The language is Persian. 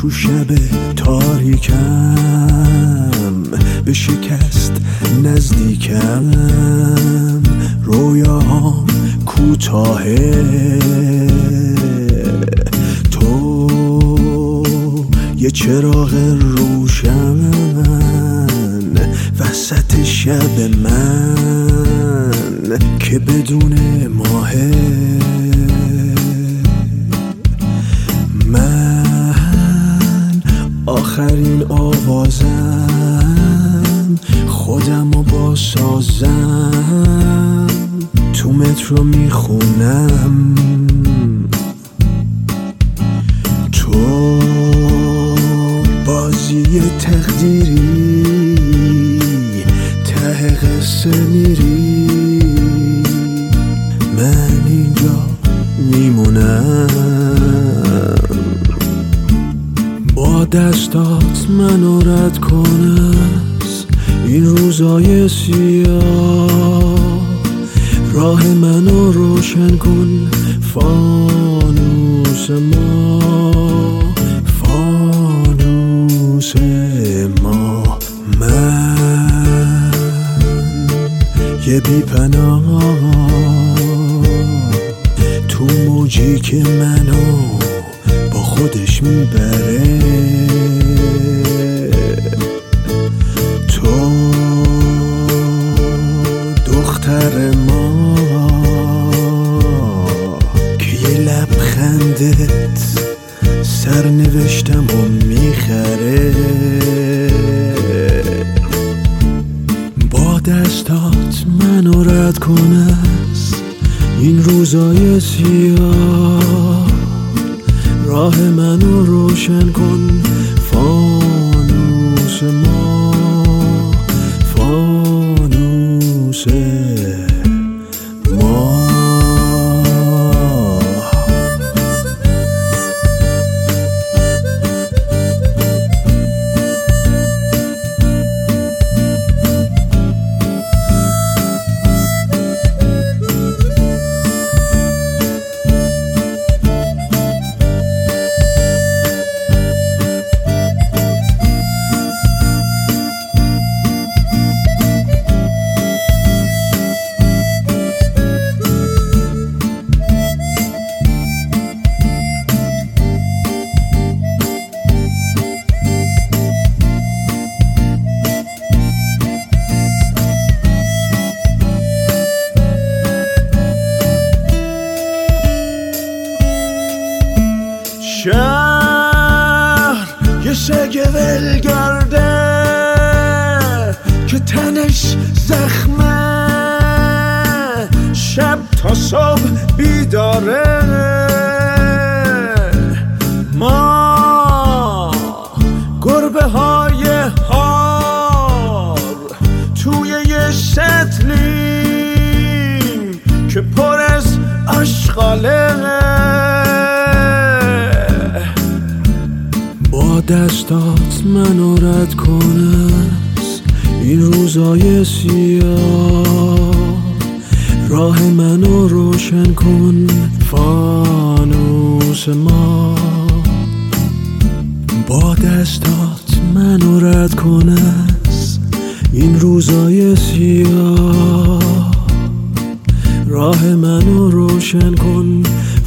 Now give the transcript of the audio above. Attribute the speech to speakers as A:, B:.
A: تو شب تاریکم به شکست نزدیکم، رویاهام کوتاهه، تو یه چراغ روشن وسط شب من که بدون ماهه. من آخرین آوازم، خودمو باسازم، تو مترو میخونم، تو بازی تقدیری ته قصه میری، من اینجا میمونم. با دستات منو رد کن از این روزای سیاه، راه منو روشن کن فانوس ما، فانوس ما. من یه بی‌پناه تو موجی که منو با خودش میبره، تو دختر ما که یه لبخندت سرنوشتم و میخره. با دستات منو رد کن از این روزای سیاه، راه منو روشن کن فانوس ما، فانوس ما. شهر یه سگ ولگرده که تنش زخمه، شب تا صبح بیداره. ما گربه های هار توی یه سطلیم که پر از آشغاله. با دستات منو رد کن از این روزای سیاه، راه منو روشن کن فانوس ما. با دستات منو رد کن از این روزای سیاه، راه منو روشن کن